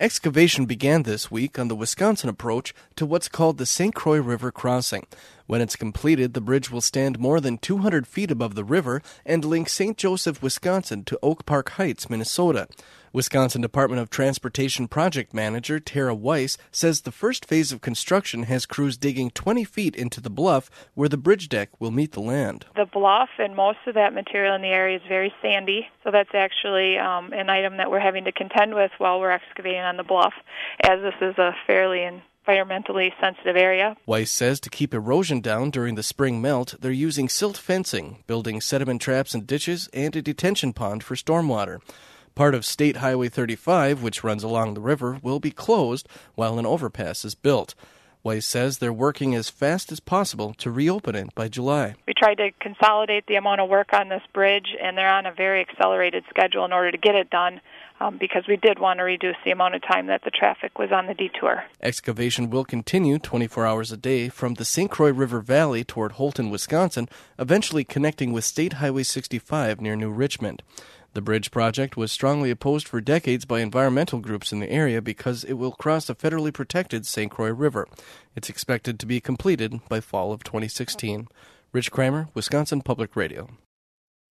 Excavation began this week on the Wisconsin approach to what's called the St. Croix River Crossing. When it's completed, the bridge will stand more than 200 feet above the river and link St. Joseph, Wisconsin to Oak Park Heights, Minnesota. Wisconsin Department of Transportation Project Manager Tara Weiss says the first phase of construction has crews digging 20 feet into the bluff where the bridge deck will meet the land. The bluff and most of that material in the area is very sandy, so that's actually an item that we're having to contend with while we're excavating on the bluff, as this is a fairly environmentally sensitive area. Weiss says to keep erosion down during the spring melt, they're using silt fencing, building sediment traps and ditches, and a detention pond for stormwater. Part of State Highway 35, which runs along the river, will be closed while an overpass is built. Weiss says they're working as fast as possible to reopen it by July. We tried to consolidate the amount of work on this bridge, and they're on a very accelerated schedule in order to get it done because we did want to reduce the amount of time that the traffic was on the detour. Excavation will continue 24 hours a day from the St. Croix River Valley toward Holton, Wisconsin, eventually connecting with State Highway 65 near New Richmond. The bridge project was strongly opposed for decades by environmental groups in the area because it will cross a federally protected St. Croix River. It's expected to be completed by fall of 2016. Rich Kramer, Wisconsin Public Radio.